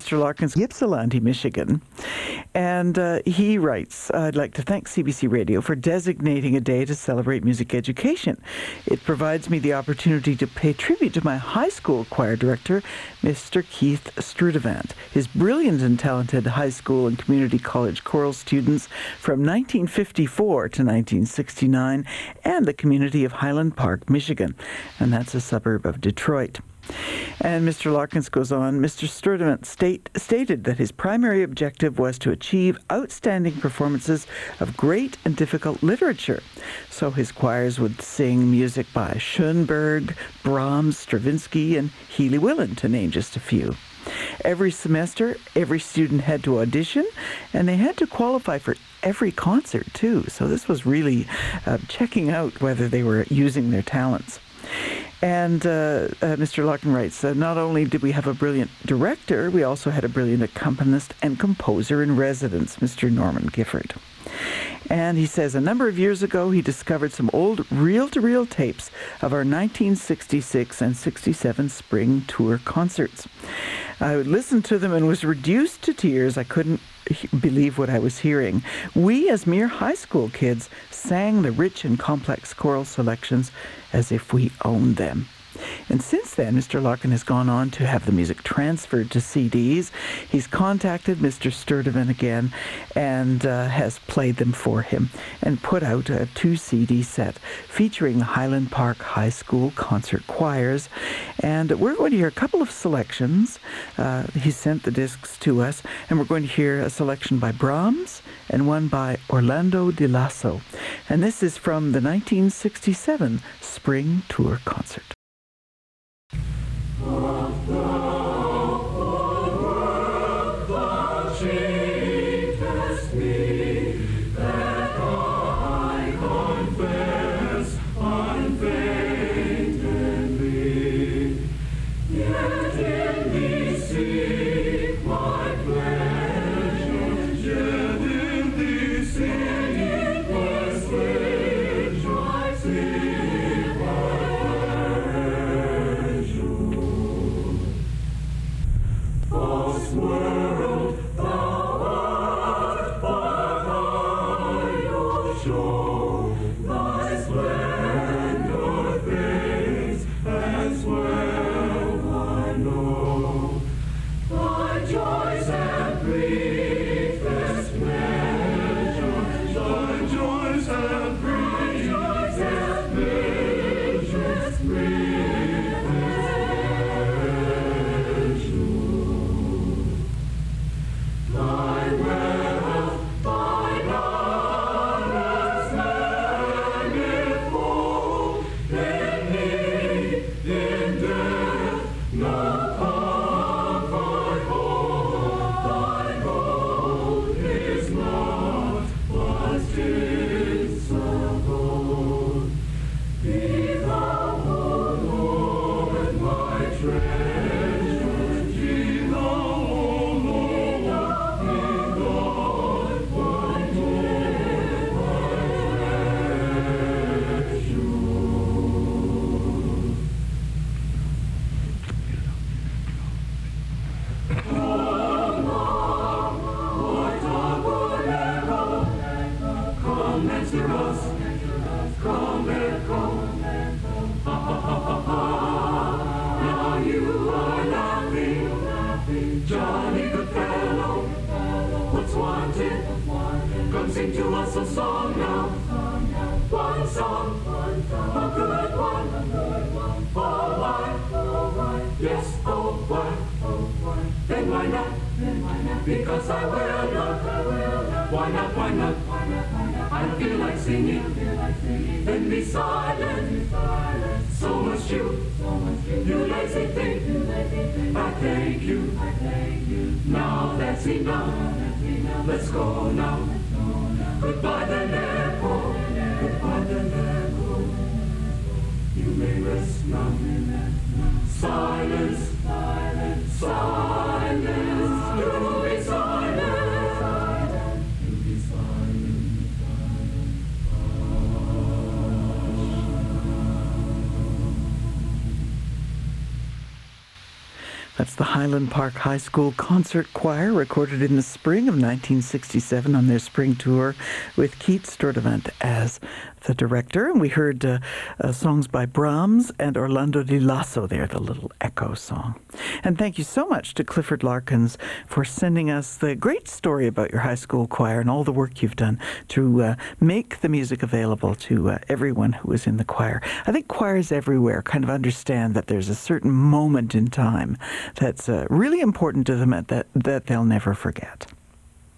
Mr. Larkins, Ypsilanti, Michigan. And he writes, I'd like to thank CBC Radio for designating a day to celebrate music education. It provides me the opportunity to pay tribute to my high school choir director, Mr. Keith Strudevant. His brilliant and talented high school and community college choral students from 1954 to 1969, and the community of Highland Park, Michigan. And that's a suburb of Detroit. And Mr. Larkins goes on, Mr. Strudevant stated that his primary objective was to achieve outstanding performances of great and difficult literature. So his choirs would sing music by Schoenberg, Brahms, Stravinsky, and Healy Willan, to name just a few. Every semester, every student had to audition, and they had to qualify for every concert, too. So this was really checking out whether they were using their talents. And Mr. Larkin writes, not only did we have a brilliant director, we also had a brilliant accompanist and composer in residence, Mr. Norman Gifford. And he says a number of years ago, he discovered some old reel-to-reel tapes of our 1966 and 67 spring tour concerts. I would listen to them and was reduced to tears. I couldn't believe what I was hearing. We, as mere high school kids, sang the rich and complex choral selections as if we owned them. And since then, Mr. Larkin has gone on to have the music transferred to CDs. He's contacted Mr. Strudevant again and has played them for him and put out a 2-CD set featuring the Highland Park High School concert choirs. And we're going to hear a couple of selections. He sent the discs to us, and we're going to hear a selection by Brahms and one by Orlando Di Lasso. And this is from the 1967 Spring Tour Concert. That's the Highland Park High School Concert Choir, recorded in the spring of 1967 on their spring tour with Keith Sturdivant as the director. And we heard songs by Brahms and Orlando di Lasso there, the little echo song. And thank you so much to Clifford Larkins for sending us the great story about your high school choir and all the work you've done to make the music available to everyone who was in the choir. I think choirs everywhere kind of understand that there's a certain moment in time that's really important to them that they'll never forget.